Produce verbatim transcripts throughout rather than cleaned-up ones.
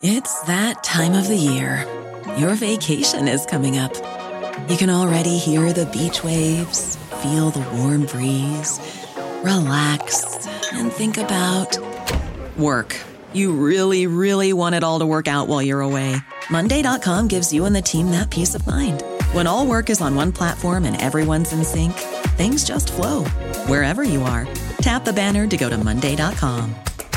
It's that time of the year. Your vacation is coming up. You can already hear the beach waves, feel the warm breeze, relax, and think about work. You really, really want it all to work out while you're away. Monday dot com gives you and the team that peace of mind. When all work is on one platform and everyone's in sync, things just flow. Wherever you are, tap the banner to go to Monday dot com.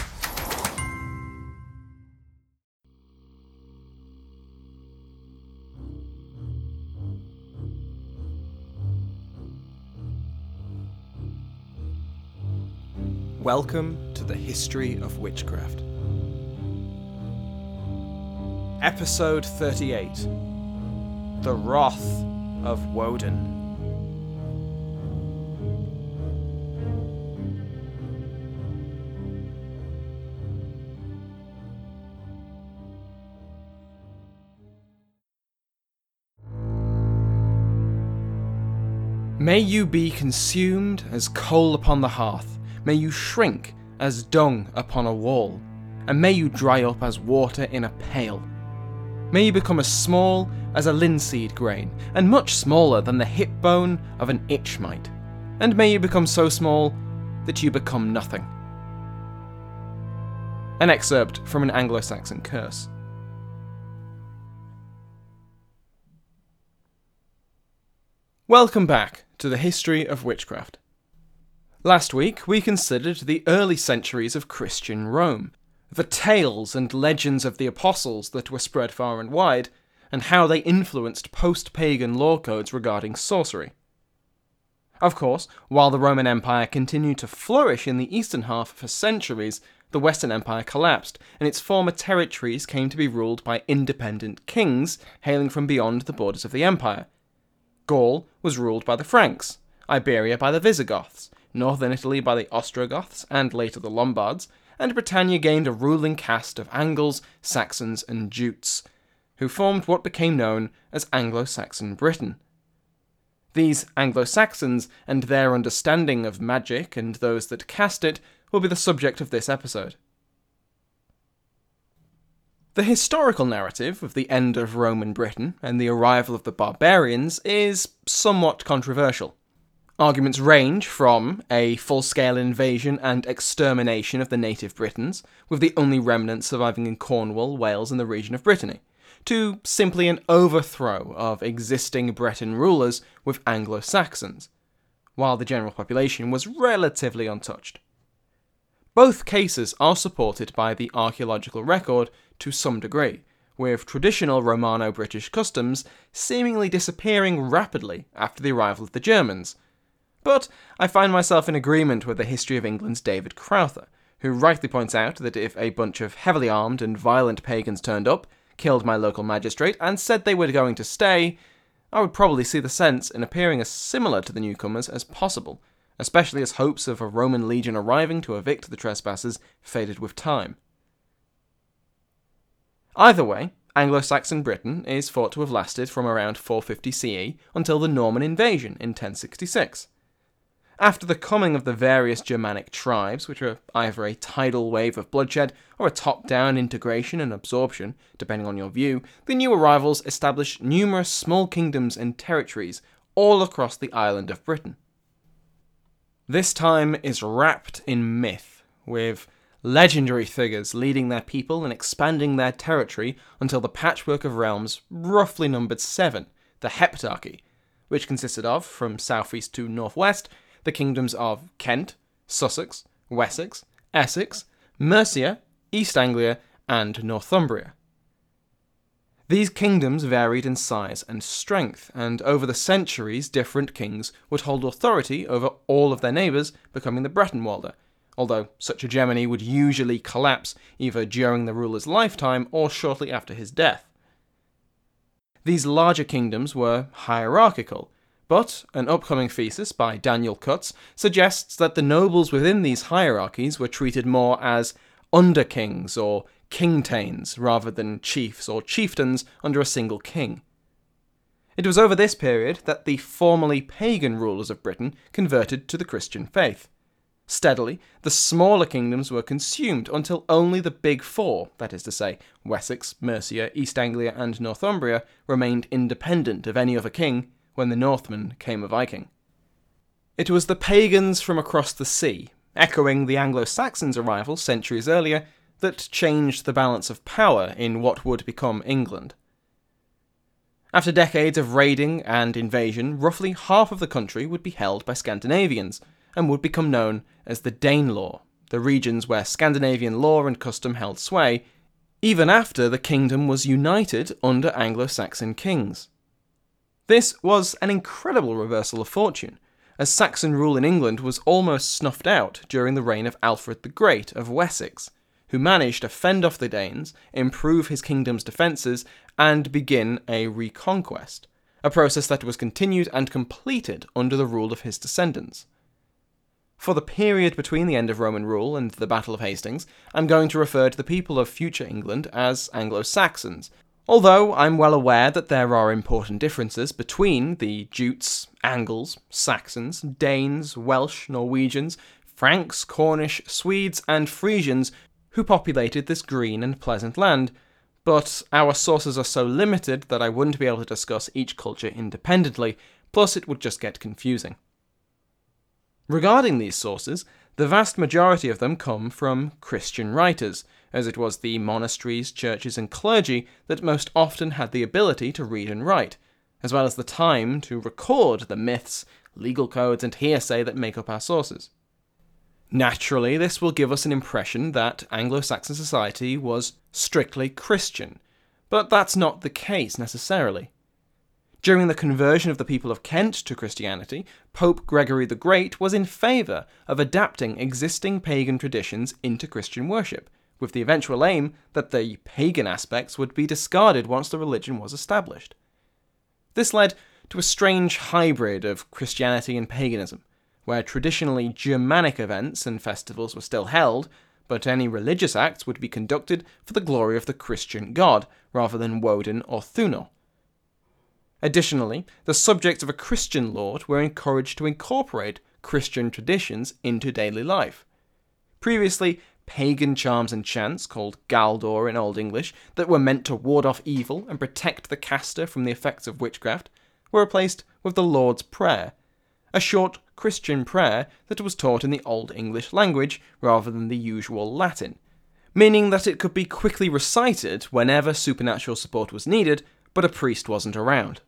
Welcome to the History of Witchcraft. Episode thirty-eight. The Wrath of Woden. May you be consumed as coal upon the hearth. May you shrink as dung upon a wall, and may you dry up as water in a pail. May you become as small as a linseed grain, and much smaller than the hip bone of an itch mite, and may you become so small that you become nothing. An excerpt from an Anglo-Saxon curse. Welcome back to the History of Witchcraft. Last week, we considered the early centuries of Christian Rome, the tales and legends of the apostles that were spread far and wide, and how they influenced post-pagan law codes regarding sorcery. Of course, while the Roman Empire continued to flourish in the eastern half for centuries, the Western Empire collapsed, and its former territories came to be ruled by independent kings hailing from beyond the borders of the empire. Gaul was ruled by the Franks, Iberia by the Visigoths, northern Italy by the Ostrogoths and later the Lombards, and Britannia gained a ruling caste of Angles, Saxons and Jutes, who formed what became known as Anglo-Saxon Britain. These Anglo-Saxons and their understanding of magic and those that cast it will be the subject of this episode. The historical narrative of the end of Roman Britain and the arrival of the barbarians is somewhat controversial. Arguments range from a full-scale invasion and extermination of the native Britons, with the only remnants surviving in Cornwall, Wales and the region of Brittany, to simply an overthrow of existing Breton rulers with Anglo-Saxons, while the general population was relatively untouched. Both cases are supported by the archaeological record to some degree, with traditional Romano-British customs seemingly disappearing rapidly after the arrival of the Germans. But I find myself in agreement with the History of England's David Crowther, who rightly points out that if a bunch of heavily armed and violent pagans turned up, killed my local magistrate, and said they were going to stay, I would probably see the sense in appearing as similar to the newcomers as possible, especially as hopes of a Roman legion arriving to evict the trespassers faded with time. Either way, Anglo-Saxon Britain is thought to have lasted from around four fifty C E until the Norman invasion in ten sixty-six. After the coming of the various Germanic tribes, which are either a tidal wave of bloodshed or a top-down integration and absorption, depending on your view, the new arrivals established numerous small kingdoms and territories all across the island of Britain. This time is wrapped in myth, with legendary figures leading their people and expanding their territory until the patchwork of realms roughly numbered seven, the Heptarchy, which consisted of, from southeast to northwest, the kingdoms of Kent, Sussex, Wessex, Essex, Mercia, East Anglia, and Northumbria. These kingdoms varied in size and strength, and over the centuries different kings would hold authority over all of their neighbours, becoming the Brettonwalder, although such hegemony would usually collapse either during the ruler's lifetime or shortly after his death. These larger kingdoms were hierarchical, but an upcoming thesis by Daniel Cutts suggests that the nobles within these hierarchies were treated more as under-kings or kingtains rather than chiefs or chieftains under a single king. It was over this period that the formerly pagan rulers of Britain converted to the Christian faith. Steadily, the smaller kingdoms were consumed until only the big four, that is to say, Wessex, Mercia, East Anglia and Northumbria, remained independent of any other king when the Northmen came a Viking. It was the pagans from across the sea, echoing the Anglo-Saxons' arrival centuries earlier, that changed the balance of power in what would become England. After decades of raiding and invasion, roughly half of the country would be held by Scandinavians, and would become known as the Danelaw, the regions where Scandinavian law and custom held sway, even after the kingdom was united under Anglo-Saxon kings. This was an incredible reversal of fortune, as Saxon rule in England was almost snuffed out during the reign of Alfred the Great of Wessex, who managed to fend off the Danes, improve his kingdom's defences, and begin a reconquest, a process that was continued and completed under the rule of his descendants. For the period between the end of Roman rule and the Battle of Hastings, I'm going to refer to the people of future England as Anglo-Saxons, although I'm well aware that there are important differences between the Jutes, Angles, Saxons, Danes, Welsh, Norwegians, Franks, Cornish, Swedes, and Frisians who populated this green and pleasant land, but our sources are so limited that I wouldn't be able to discuss each culture independently, plus it would just get confusing. Regarding these sources, the vast majority of them come from Christian writers, as it was the monasteries, churches, and clergy that most often had the ability to read and write, as well as the time to record the myths, legal codes, and hearsay that make up our sources. Naturally, this will give us an impression that Anglo-Saxon society was strictly Christian, but that's not the case necessarily. During the conversion of the people of Kent to Christianity, Pope Gregory the Great was in favour of adapting existing pagan traditions into Christian worship, with the eventual aim that the pagan aspects would be discarded once the religion was established. This led to a strange hybrid of Christianity and paganism, where traditionally Germanic events and festivals were still held, but any religious acts would be conducted for the glory of the Christian god, rather than Woden or Thunor. Additionally, the subjects of a Christian lord were encouraged to incorporate Christian traditions into daily life. Previously, pagan charms and chants, called Galdor in Old English, that were meant to ward off evil and protect the caster from the effects of witchcraft, were replaced with the Lord's Prayer, a short Christian prayer that was taught in the Old English language rather than the usual Latin, meaning that it could be quickly recited whenever supernatural support was needed, but a priest wasn't around.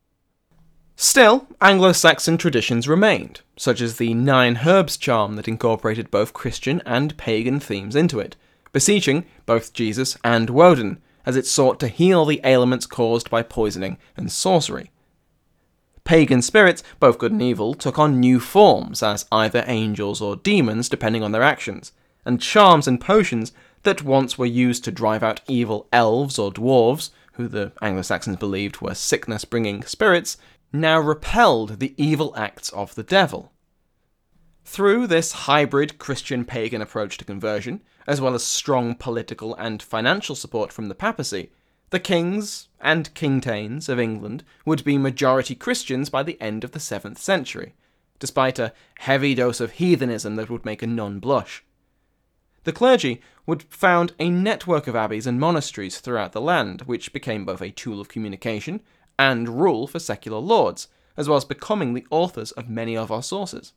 Still, Anglo-Saxon traditions remained, such as the Nine Herbs charm that incorporated both Christian and pagan themes into it, beseeching both Jesus and Woden, as it sought to heal the ailments caused by poisoning and sorcery. Pagan spirits, both good and evil, took on new forms as either angels or demons depending on their actions, and charms and potions that once were used to drive out evil elves or dwarves, who the Anglo-Saxons believed were sickness-bringing spirits, now repelled the evil acts of the devil. Through this hybrid Christian-pagan approach to conversion, as well as strong political and financial support from the papacy, the kings and kingtains of England would be majority Christians by the end of the seventh century, despite a heavy dose of heathenism that would make a nun blush. The clergy would found a network of abbeys and monasteries throughout the land, which became both a tool of communication and rule for secular lords, as well as becoming the authors of many of our sources.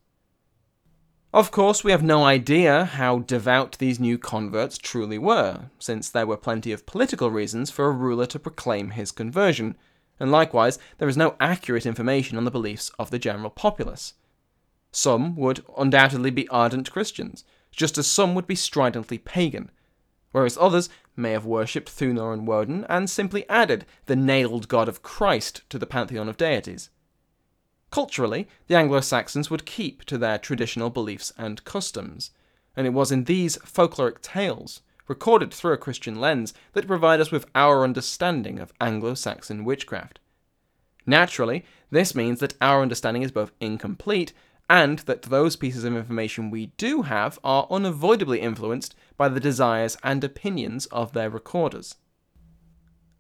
Of course, we have no idea how devout these new converts truly were, since there were plenty of political reasons for a ruler to proclaim his conversion, and likewise there is no accurate information on the beliefs of the general populace. Some would undoubtedly be ardent Christians, just as some would be stridently pagan, whereas others may have worshipped Thunor and Woden and simply added the nailed god of Christ to the pantheon of deities. Culturally, the Anglo-Saxons would keep to their traditional beliefs and customs, and it was in these folkloric tales, recorded through a Christian lens, that provide us with our understanding of Anglo-Saxon witchcraft. Naturally, this means that our understanding is both incomplete and that those pieces of information we do have are unavoidably influenced by the desires and opinions of their recorders.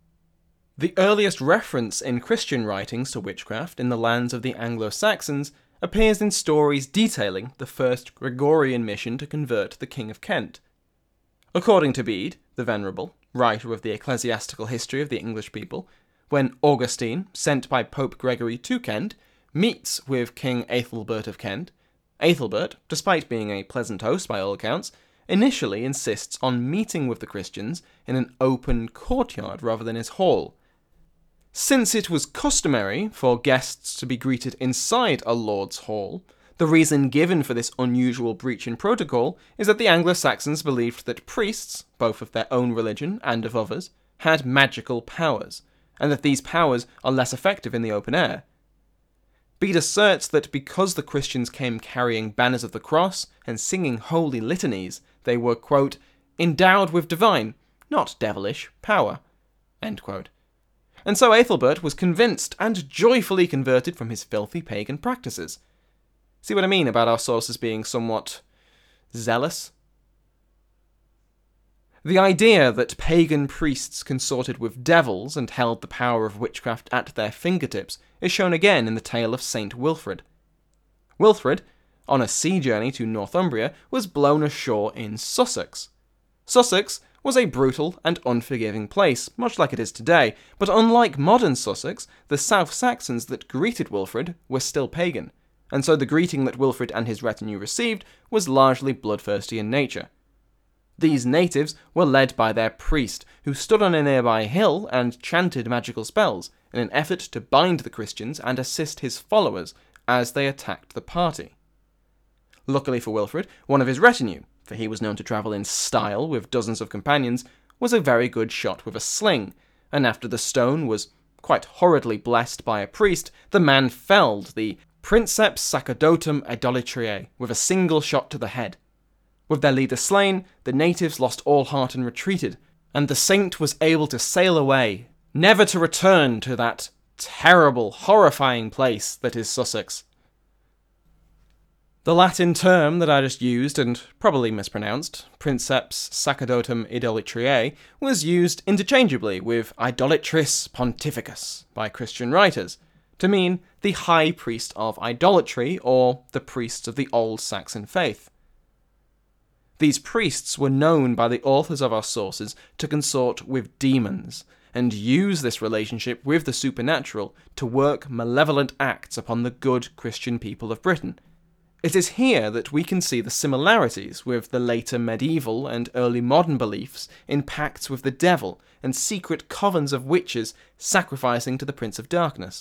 The earliest reference in Christian writings to witchcraft in the lands of the Anglo-Saxons appears in stories detailing the first Gregorian mission to convert the King of Kent. According to Bede, the Venerable, writer of the ecclesiastical history of the English people, when Augustine, sent by Pope Gregory to Kent, meets with King Aethelbert of Kent, Aethelbert, despite being a pleasant host by all accounts, initially insists on meeting with the Christians in an open courtyard rather than his hall. Since it was customary for guests to be greeted inside a lord's hall, the reason given for this unusual breach in protocol is that the Anglo-Saxons believed that priests, both of their own religion and of others, had magical powers, and that these powers are less effective in the open air. Bede asserts that because the Christians came carrying banners of the cross and singing holy litanies, they were, quote, endowed with divine, not devilish, power, end quote. And so Aethelbert was convinced and joyfully converted from his filthy pagan practices. See what I mean about our sources being somewhat zealous? The idea that pagan priests consorted with devils and held the power of witchcraft at their fingertips is shown again in the tale of Saint Wilfrid. Wilfrid, on a sea journey to Northumbria, was blown ashore in Sussex. Sussex was a brutal and unforgiving place, much like it is today, but unlike modern Sussex, the South Saxons that greeted Wilfrid were still pagan, and so the greeting that Wilfrid and his retinue received was largely bloodthirsty in nature. These natives were led by their priest, who stood on a nearby hill and chanted magical spells in an effort to bind the Christians and assist his followers as they attacked the party. Luckily for Wilfrid, one of his retinue, for he was known to travel in style with dozens of companions, was a very good shot with a sling, and after the stone was quite horridly blessed by a priest, the man felled the Princeps Sacerdotum Idolatriae with a single shot to the head. With their leader slain, the natives lost all heart and retreated, and the saint was able to sail away, never to return to that terrible, horrifying place that is Sussex. The Latin term that I just used, and probably mispronounced, Princeps Sacerdotum Idolatriae, was used interchangeably with Idolatris Pontificus by Christian writers, to mean the high priest of idolatry, or the priests of the old Saxon faith. These priests were known by the authors of our sources to consort with demons, and use this relationship with the supernatural to work malevolent acts upon the good Christian people of Britain. It is here that we can see the similarities with the later medieval and early modern beliefs in pacts with the devil and secret covens of witches sacrificing to the Prince of Darkness.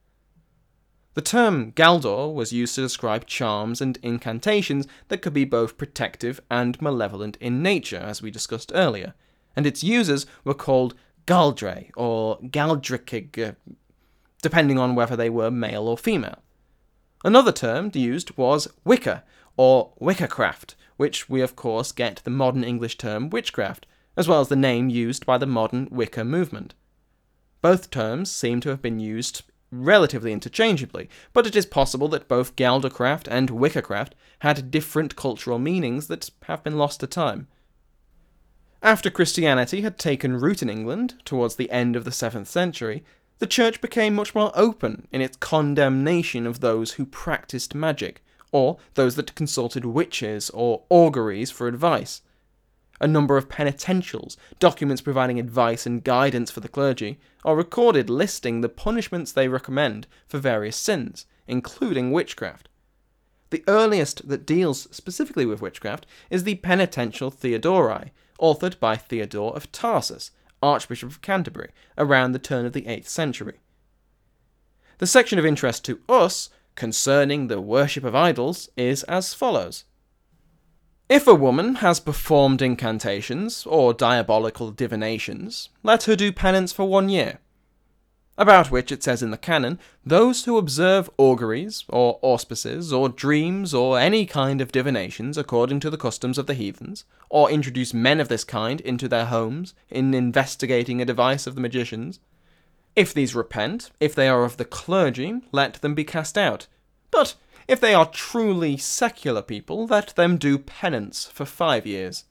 The term Galdor was used to describe charms and incantations that could be both protective and malevolent in nature, as we discussed earlier, and its users were called Galdre or Galdricig, depending on whether they were male or female. Another term used was Wicca, or Witchcraft, which we of course get the modern English term witchcraft, as well as the name used by the modern Wicca movement. Both terms seem to have been used relatively interchangeably, but it is possible that both Galdorcraft and Wiccacraft had different cultural meanings that have been lost to time. After Christianity had taken root in England, towards the end of the seventh century, the church became much more open in its condemnation of those who practiced magic, or those that consulted witches or auguries for advice. A number of penitentials, documents providing advice and guidance for the clergy, are recorded listing the punishments they recommend for various sins, including witchcraft. The earliest that deals specifically with witchcraft is the Penitential Theodori, authored by Theodore of Tarsus, Archbishop of Canterbury, around the turn of the eighth century. The section of interest to us, concerning the worship of idols, is as follows. If a woman has performed incantations, or diabolical divinations, let her do penance for one year. About which it says in the canon, those who observe auguries, or auspices, or dreams, or any kind of divinations according to the customs of the heathens, or introduce men of this kind into their homes, in investigating a device of the magicians, if these repent, if they are of the clergy, let them be cast out. But if they are truly secular people, let them do penance for five years.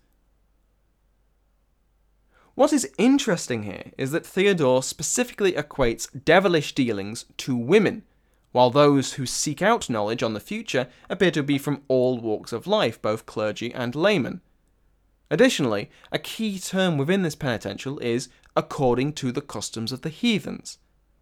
What is interesting here is that Theodore specifically equates devilish dealings to women, while those who seek out knowledge on the future appear to be from all walks of life, both clergy and laymen. Additionally, a key term within this penitential is according to the customs of the heathens.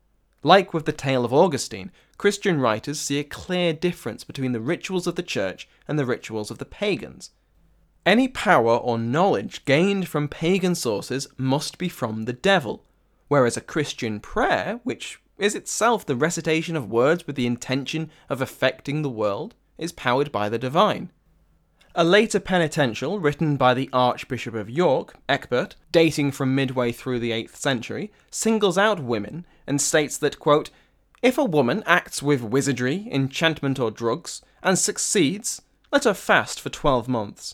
Like with the tale of Augustine, Christian writers see a clear difference between the rituals of the church and the rituals of the pagans. Any power or knowledge gained from pagan sources must be from the devil, whereas a Christian prayer, which is itself the recitation of words with the intention of affecting the world, is powered by the divine. A later penitential, written by the Archbishop of York, Ecbert, dating from midway through the eighth century, singles out women and states that, quote, "If a woman acts with wizardry, enchantment or drugs, and succeeds, let her fast for twelve months.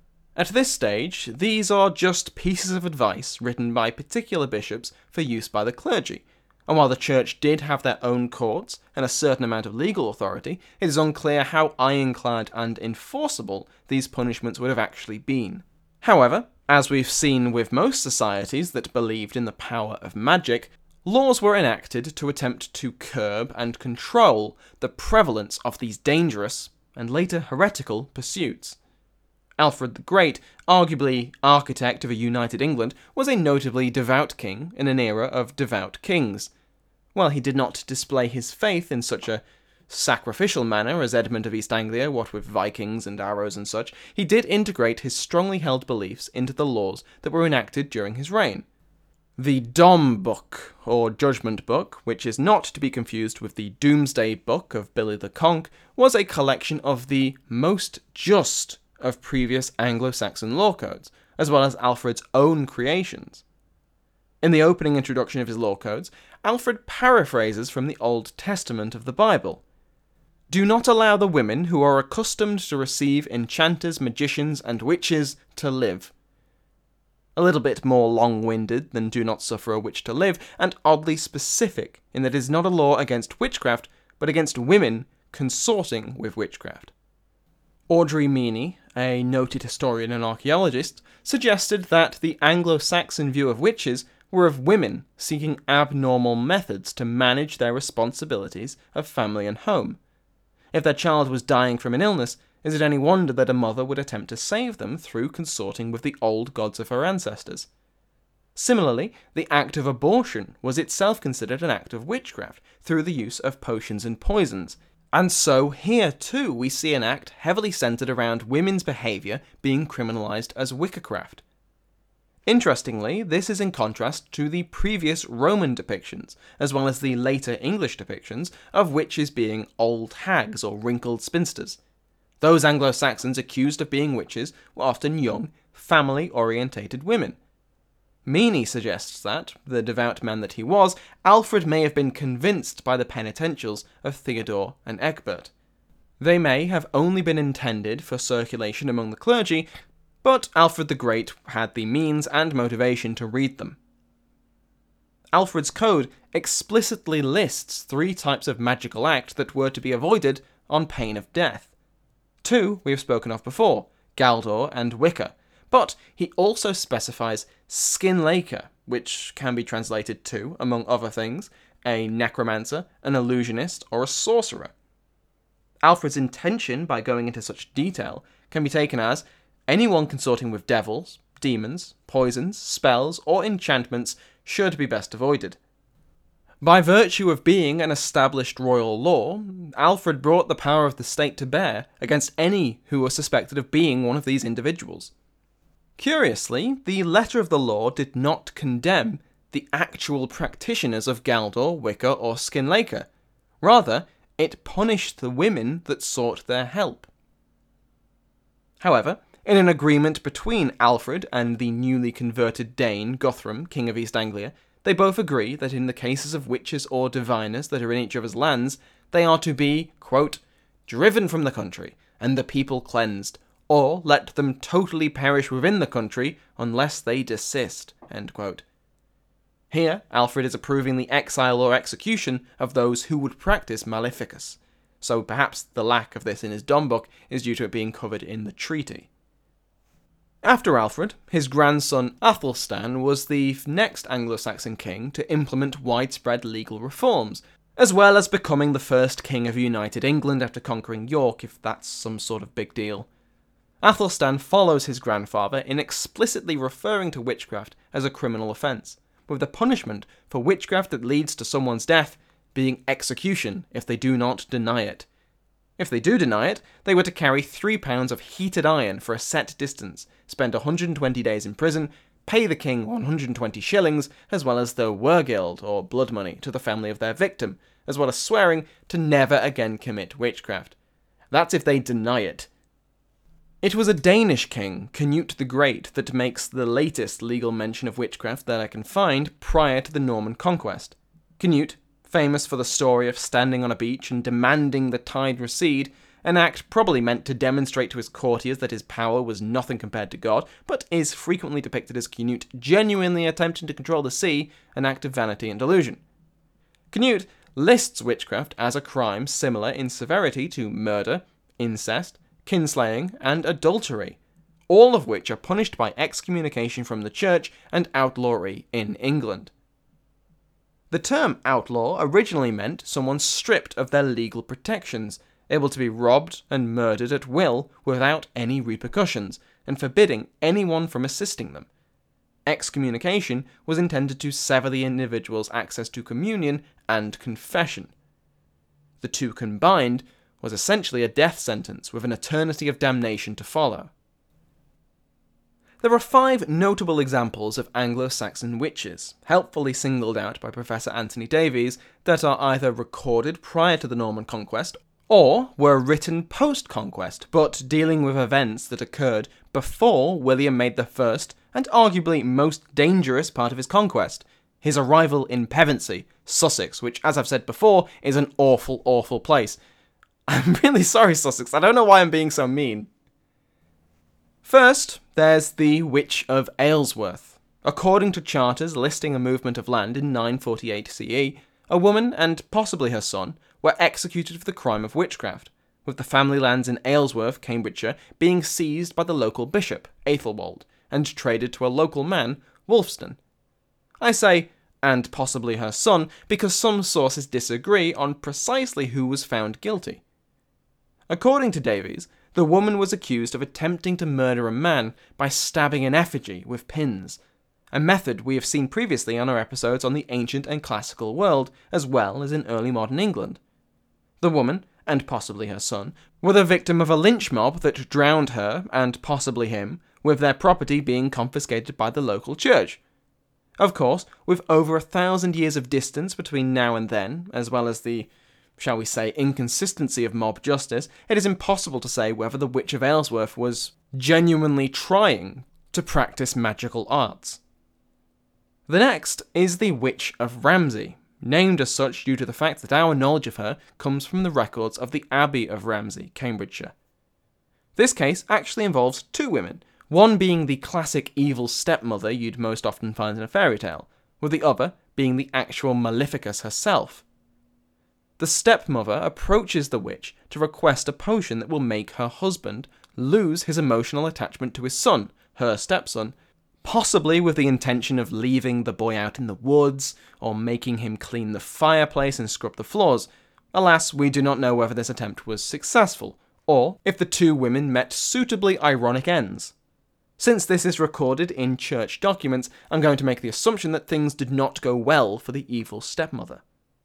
At this stage, these are just pieces of advice written by particular bishops for use by the clergy, and while the church did have their own courts and a certain amount of legal authority, it is unclear how ironclad and enforceable these punishments would have actually been. However, as we've seen with most societies that believed in the power of magic, laws were enacted to attempt to curb and control the prevalence of these dangerous, and later heretical, pursuits. Alfred the Great, arguably architect of a united England, was a notably devout king in an era of devout kings. While he did not display his faith in such a sacrificial manner as Edmund of East Anglia, what with Vikings and arrows and such, he did integrate his strongly held beliefs into the laws that were enacted during his reign. The Dom Book, or Judgment Book, which is not to be confused with the Doomsday Book of Billy the Conk, was a collection of the most just of previous Anglo-Saxon law codes, as well as Alfred's own creations. In the opening introduction of his law codes, Alfred paraphrases from the Old Testament of the Bible. "Do not allow the women who are accustomed to receive enchanters, magicians, and witches to live." A little bit more long-winded than "do not suffer a witch to live," and oddly specific in that it is not a law against witchcraft, but against women consorting with witchcraft. Audrey Meany, a noted historian and archaeologist, suggested that the Anglo-Saxon view of witches were of women seeking abnormal methods to manage their responsibilities of family and home. If their child was dying from an illness, is it any wonder that a mother would attempt to save them through consorting with the old gods of her ancestors? Similarly, the act of abortion was itself considered an act of witchcraft through the use of potions and poisons, and so here too we see an act heavily centred around women's behaviour being criminalised as witchcraft. Interestingly, this is in contrast to the previous Roman depictions, as well as the later English depictions, of witches being old hags or wrinkled spinsters. Those Anglo-Saxons accused of being witches were often young, family-orientated women. Meany suggests that, the devout man that he was, Alfred may have been convinced by the penitentials of Theodore and Ecbert. They may have only been intended for circulation among the clergy, but Alfred the Great had the means and motivation to read them. Alfred's code explicitly lists three types of magical act that were to be avoided on pain of death. Two we have spoken of before, Galdor and Wicca, but he also specifies Skinlaker, which can be translated to, among other things, a necromancer, an illusionist, or a sorcerer. Alfred's intention by going into such detail can be taken as anyone consorting with devils, demons, poisons, spells, or enchantments should be best avoided. By virtue of being an established royal law, Alfred brought the power of the state to bear against any who were suspected of being one of these individuals. Curiously, the letter of the law did not condemn the actual practitioners of Galdor, Wicca, or Skinlaker. Rather, it punished the women that sought their help. However, in an agreement between Alfred and the newly converted Dane Guthrum, King of East Anglia, they both agree that in the cases of witches or diviners that are in each other's lands, they are to be, quote, driven from the country, and the people cleansed, or let them totally perish within the country unless they desist, end quote. Here, Alfred is approving the exile or execution of those who would practice maleficus, so perhaps the lack of this in his Dom Book is due to it being covered in the treaty. After Alfred, his grandson Athelstan was the next Anglo-Saxon king to implement widespread legal reforms, as well as becoming the first king of united England after conquering York, if that's some sort of big deal. Athelstan follows his grandfather in explicitly referring to witchcraft as a criminal offence, with the punishment for witchcraft that leads to someone's death being execution if they do not deny it. If they do deny it, they were to carry three pounds of heated iron for a set distance, spend one hundred twenty days in prison, pay the king one hundred twenty shillings, as well as the wergild, or blood money, to the family of their victim, as well as swearing to never again commit witchcraft. That's if they deny it. It was a Danish king, Canute the Great, that makes the latest legal mention of witchcraft that I can find prior to the Norman conquest. Canute, famous for the story of standing on a beach and demanding the tide recede, an act probably meant to demonstrate to his courtiers that his power was nothing compared to God, but is frequently depicted as Canute genuinely attempting to control the sea, an act of vanity and delusion. Canute lists witchcraft as a crime similar in severity to murder, incest, kinslaying, and adultery, all of which are punished by excommunication from the church and outlawry in England. The term outlaw originally meant someone stripped of their legal protections, able to be robbed and murdered at will without any repercussions, and forbidding anyone from assisting them. Excommunication was intended to sever the individual's access to communion and confession. The two combined was essentially a death sentence with an eternity of damnation to follow. There are five notable examples of Anglo-Saxon witches, helpfully singled out by Professor Anthony Davies, that are either recorded prior to the Norman conquest or were written post-conquest, but dealing with events that occurred before William made the first and arguably most dangerous part of his conquest, his arrival in Pevensey, Sussex, which, as I've said before, is an awful, awful place. I'm really sorry, Sussex, I don't know why I'm being so mean. First, there's the Witch of Aylesworth. According to charters listing a movement of land in nine forty-eight C E, a woman and possibly her son were executed for the crime of witchcraft, with the family lands in Aylesworth, Cambridgeshire, being seized by the local bishop, Aethelwold, and traded to a local man, Wulfstan. I say, and possibly her son, because some sources disagree on precisely who was found guilty. According to Davies, the woman was accused of attempting to murder a man by stabbing an effigy with pins, a method we have seen previously on our episodes on the ancient and classical world, as well as in early modern England. The woman, and possibly her son, were the victim of a lynch mob that drowned her, and possibly him, with their property being confiscated by the local church. Of course, with over a thousand years of distance between now and then, as well as the, shall we say, inconsistency of mob justice, it is impossible to say whether the Witch of Aylesworth was genuinely trying to practice magical arts. The next is the Witch of Ramsey, named as such due to the fact that our knowledge of her comes from the records of the Abbey of Ramsey, Cambridgeshire. This case actually involves two women, one being the classic evil stepmother you'd most often find in a fairy tale, with the other being the actual Maleficus herself. The stepmother approaches the witch to request a potion that will make her husband lose his emotional attachment to his son, her stepson, possibly with the intention of leaving the boy out in the woods, or making him clean the fireplace and scrub the floors. Alas, we do not know whether this attempt was successful, or if the two women met suitably ironic ends. Since this is recorded in church documents, I'm going to make the assumption that things did not go well for the evil stepmother.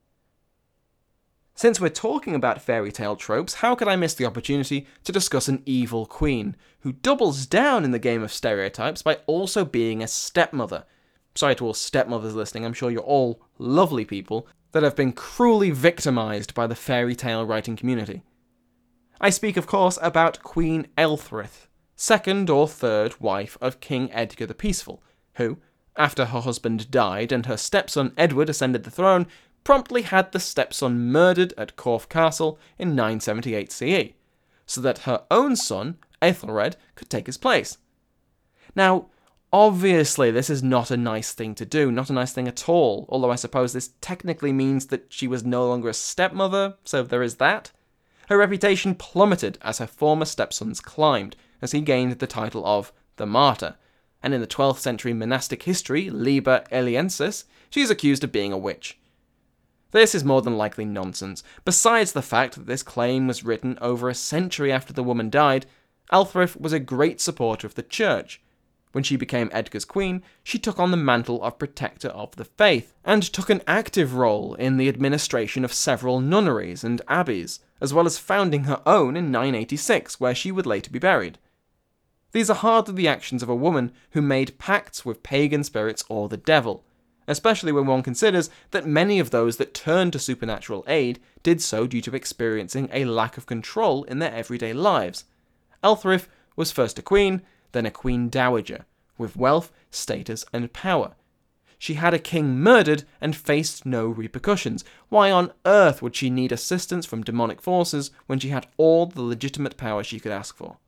Since we're talking about fairy tale tropes, how could I miss the opportunity to discuss an evil queen, who doubles down in the game of stereotypes by also being a stepmother? Sorry to all stepmothers listening, I'm sure you're all lovely people that have been cruelly victimised by the fairy tale writing community. I speak, of course, about Queen Aelfrith, second or third wife of King Edgar the Peaceful, who, after her husband died and her stepson Edward ascended the throne, promptly had the stepson murdered at Corfe Castle in nine seventy-eight C E, so that her own son, Aethelred, could take his place. Now, obviously this is not a nice thing to do, not a nice thing at all, although I suppose this technically means that she was no longer a stepmother, so there is that. Her reputation plummeted as her former stepsons climbed, as he gained the title of the Martyr, and in the twelfth century monastic history, Liber Eliensis, she is accused of being a witch. This is more than likely nonsense. Besides the fact that this claim was written over a century after the woman died, Ælfric was a great supporter of the church. When she became Edgar's queen, she took on the mantle of protector of the faith, and took an active role in the administration of several nunneries and abbeys, as well as founding her own in nine eighty-six, where she would later be buried. These are hardly the actions of a woman who made pacts with pagan spirits or the devil, especially when one considers that many of those that turned to supernatural aid did so due to experiencing a lack of control in their everyday lives. Ælfric was first a queen, then a queen dowager, with wealth, status, and power. She had a king murdered and faced no repercussions. Why on earth would she need assistance from demonic forces when she had all the legitimate power she could ask for?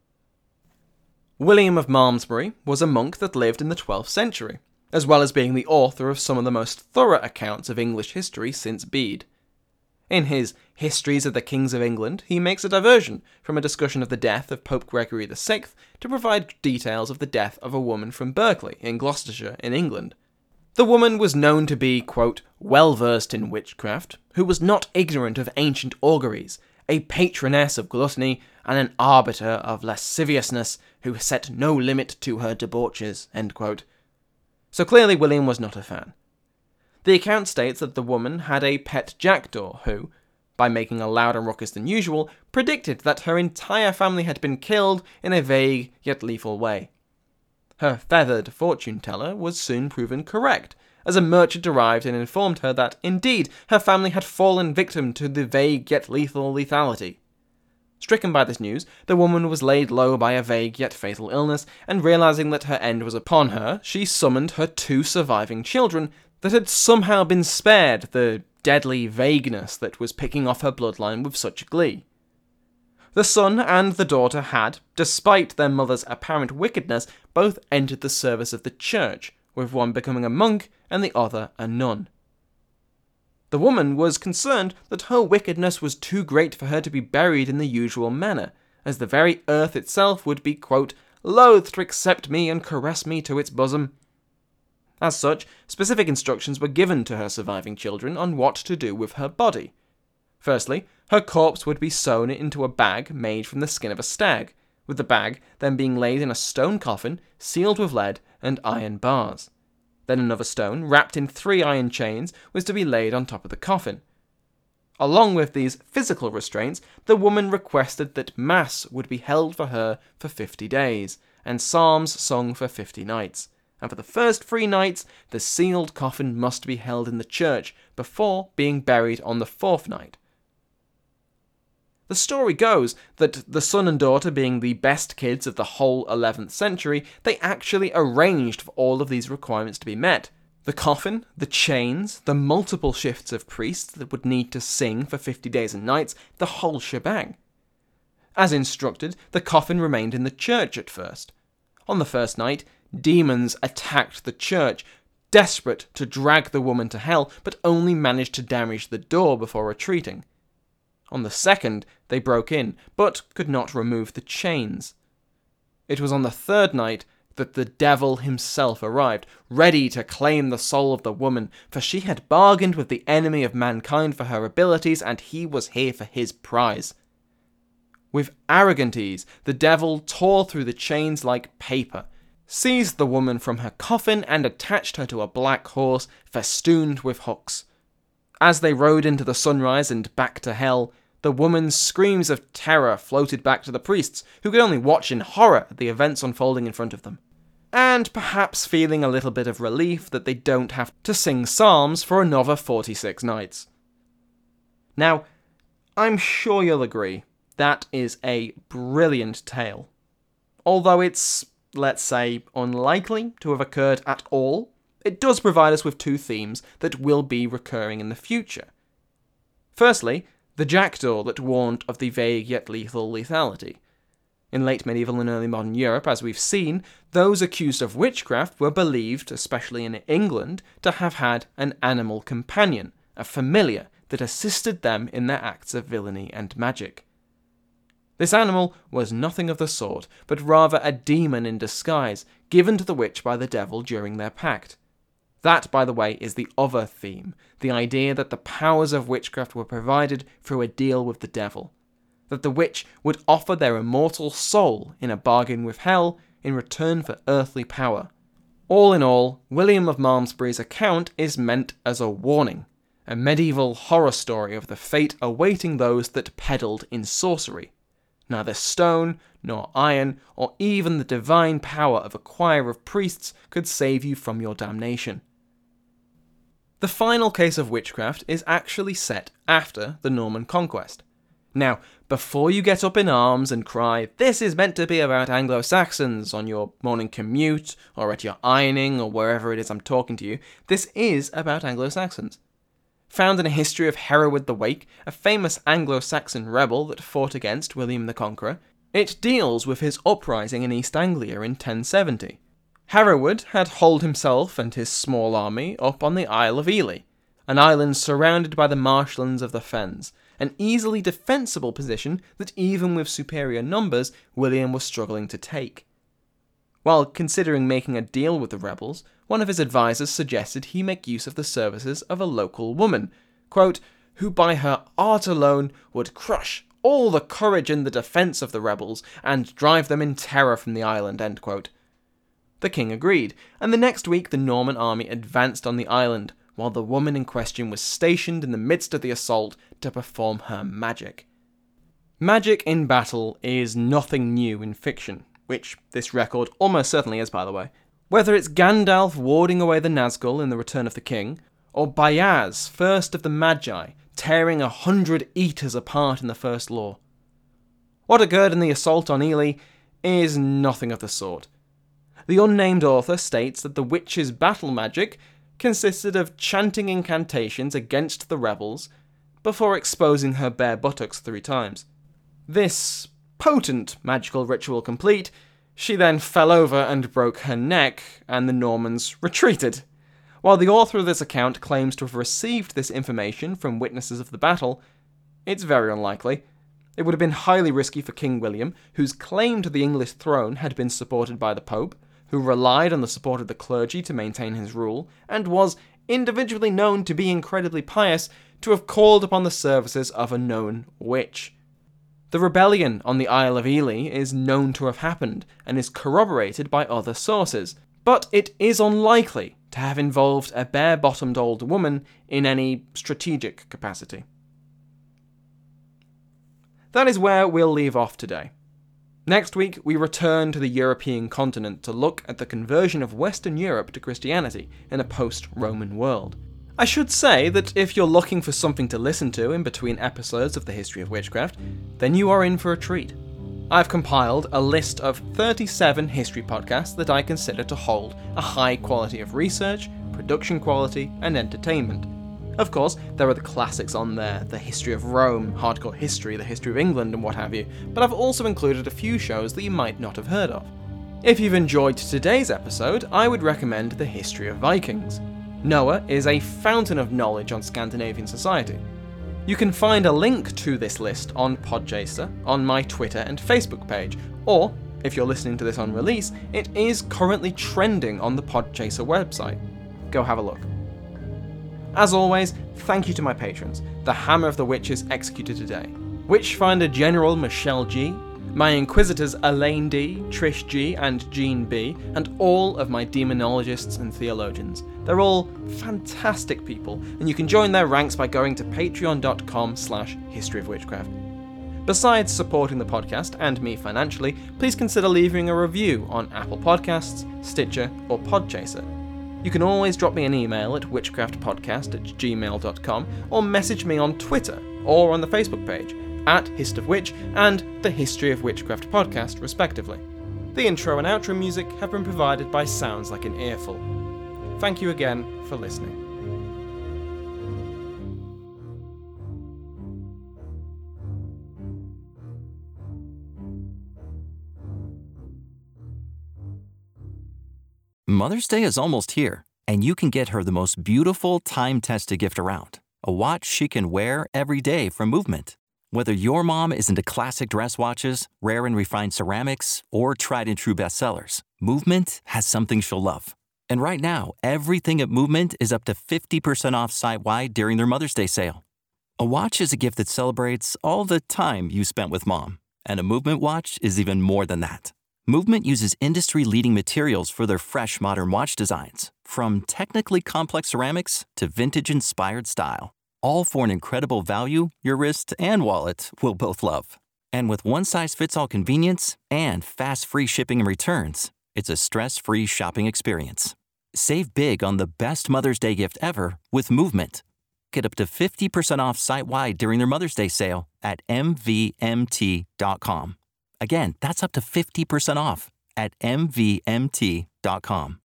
William of Malmesbury was a monk that lived in the twelfth century, as well as being the author of some of the most thorough accounts of English history since Bede. In his Histories of the Kings of England, he makes a diversion from a discussion of the death of Pope Gregory the Sixth to provide details of the death of a woman from Berkeley in Gloucestershire in England. The woman was known to be, quote, well versed in witchcraft, who was not ignorant of ancient auguries, a patroness of gluttony, and an arbiter of lasciviousness, who set no limit to her debauches, end quote. So clearly William was not a fan. The account states that the woman had a pet jackdaw who, by making a louder ruckus than usual, predicted that her entire family had been killed in a vague yet lethal way. Her feathered fortune-teller was soon proven correct, as a merchant arrived and informed her that, indeed, her family had fallen victim to the vague yet lethal lethality. Stricken by this news, the woman was laid low by a vague yet fatal illness, and realizing that her end was upon her, she summoned her two surviving children that had somehow been spared the deadly vagueness that was picking off her bloodline with such glee. The son and the daughter had, despite their mother's apparent wickedness, both entered the service of the church, with one becoming a monk and the other a nun. The woman was concerned that her wickedness was too great for her to be buried in the usual manner, as the very earth itself would be, quote, loath to accept me and caress me to its bosom. As such, specific instructions were given to her surviving children on what to do with her body. Firstly, her corpse would be sewn into a bag made from the skin of a stag, with the bag then being laid in a stone coffin sealed with lead and iron bars. Then another stone, wrapped in three iron chains, was to be laid on top of the coffin. Along with these physical restraints, the woman requested that Mass would be held for her for fifty days, and psalms sung for fifty nights. And for the first three nights, the sealed coffin must be held in the church before being buried on the fourth night. The story goes that the son and daughter, being the best kids of the whole eleventh century, they actually arranged for all of these requirements to be met. The coffin, the chains, the multiple shifts of priests that would need to sing for fifty days and nights, the whole shebang. As instructed, the coffin remained in the church at first. On the first night, demons attacked the church, desperate to drag the woman to hell, but only managed to damage the door before retreating. On the second, they broke in, but could not remove the chains. It was on the third night that the devil himself arrived, ready to claim the soul of the woman, for she had bargained with the enemy of mankind for her abilities, and he was here for his prize. With arrogant ease, the devil tore through the chains like paper, seized the woman from her coffin and attached her to a black horse festooned with hooks. As they rode into the sunrise and back to hell, the woman's screams of terror floated back to the priests, who could only watch in horror at the events unfolding in front of them, and perhaps feeling a little bit of relief that they don't have to sing psalms for another forty-six nights. Now, I'm sure you'll agree, that is a brilliant tale. Although it's, let's say, unlikely to have occurred at all, it does provide us with two themes that will be recurring in the future. Firstly, the jackdaw that warned of the vague yet lethal lethality. In late medieval and early modern Europe, as we've seen, those accused of witchcraft were believed, especially in England, to have had an animal companion, a familiar, that assisted them in their acts of villainy and magic. This animal was nothing of the sort, but rather a demon in disguise, given to the witch by the devil during their pact. That, by the way, is the other theme, the idea that the powers of witchcraft were provided through a deal with the devil, that the witch would offer their immortal soul in a bargain with hell in return for earthly power. All in all, William of Malmesbury's account is meant as a warning, a medieval horror story of the fate awaiting those that peddled in sorcery. Neither stone, nor iron, or even the divine power of a choir of priests could save you from your damnation. The final case of witchcraft is actually set after the Norman conquest. Now, before you get up in arms and cry, "This is meant to be about Anglo-Saxons" on your morning commute, or at your ironing, or wherever it is I'm talking to you, this is about Anglo-Saxons. Found in a history of Hereward the Wake, a famous Anglo-Saxon rebel that fought against William the Conqueror, it deals with his uprising in East Anglia in ten seventy. Hereward had holed himself and his small army up on the Isle of Ely, an island surrounded by the marshlands of the Fens, an easily defensible position that even with superior numbers, William was struggling to take. While considering making a deal with the rebels, one of his advisors suggested he make use of the services of a local woman, quote, "who by her art alone would crush all the courage in the defence of the rebels and drive them in terror from the island," end quote. The king agreed, and the next week the Norman army advanced on the island, while the woman in question was stationed in the midst of the assault to perform her magic. Magic in battle is nothing new in fiction, which this record almost certainly is, by the way. Whether it's Gandalf warding away the Nazgul in The Return of the King, or Bayaz, first of the Magi, tearing a hundred eaters apart in the First Law. What occurred in the assault on Ely is nothing of the sort. The unnamed author states that the witch's battle magic consisted of chanting incantations against the rebels before exposing her bare buttocks three times. This potent magical ritual complete, she then fell over and broke her neck, and the Normans retreated. While the author of this account claims to have received this information from witnesses of the battle, it's very unlikely. It would have been highly risky for King William, whose claim to the English throne had been supported by the Pope, who relied on the support of the clergy to maintain his rule, and was individually known to be incredibly pious, to have called upon the services of a known witch. The rebellion on the Isle of Ely is known to have happened, and is corroborated by other sources, but it is unlikely to have involved a bare-bottomed old woman in any strategic capacity. That is where we'll leave off today. Next week, we return to the European continent to look at the conversion of Western Europe to Christianity in a post-Roman world. I should say that if you're looking for something to listen to in between episodes of the History of Witchcraft, then you are in for a treat. I've compiled a list of thirty-seven history podcasts that I consider to hold a high quality of research, production quality, and entertainment. Of course, there are the classics on there, the history of Rome, hardcore history, the history of England, and what have you, but I've also included a few shows that you might not have heard of. If you've enjoyed today's episode, I would recommend the history of Vikings. Noah is a fountain of knowledge on Scandinavian society. You can find a link to this list on Podchaser, on my Twitter and Facebook page, or, if you're listening to this on release, it is currently trending on the Podchaser website. Go have a look. As always, thank you to my patrons, the Hammer of the Witches executed today, Witchfinder General Michelle G, my Inquisitors Elaine D, Trish G, and Jean B, and all of my demonologists and theologians. They're all fantastic people, and you can join their ranks by going to patreon.com slash history of witchcraft. Besides supporting the podcast and me financially, please consider leaving a review on Apple Podcasts, Stitcher, or Podchaser. You can always drop me an email at witchcraftpodcast at gmail dot com, or message me on Twitter or on the Facebook page at Hist of Witch and the History of Witchcraft podcast, respectively. The intro and outro music have been provided by Sounds Like an Earful. Thank you again for listening. Mother's Day is almost here, and you can get her the most beautiful time-tested gift around, a watch she can wear every day from Movement. Whether your mom is into classic dress watches, rare and refined ceramics, or tried-and-true bestsellers, Movement has something she'll love. And right now, everything at Movement is up to fifty percent off site-wide during their Mother's Day sale. A watch is a gift that celebrates all the time you spent with Mom. And a Movement watch is even more than that. Movement uses industry-leading materials for their fresh, modern watch designs, from technically complex ceramics to vintage-inspired style, all for an incredible value your wrist and wallet will both love. And with one-size-fits-all convenience and fast free shipping and returns, it's a stress-free shopping experience. Save big on the best Mother's Day gift ever with Movement. Get up to fifty percent off site-wide during their Mother's Day sale at M V M T dot com. Again, that's up to fifty percent off at M V M T dot com.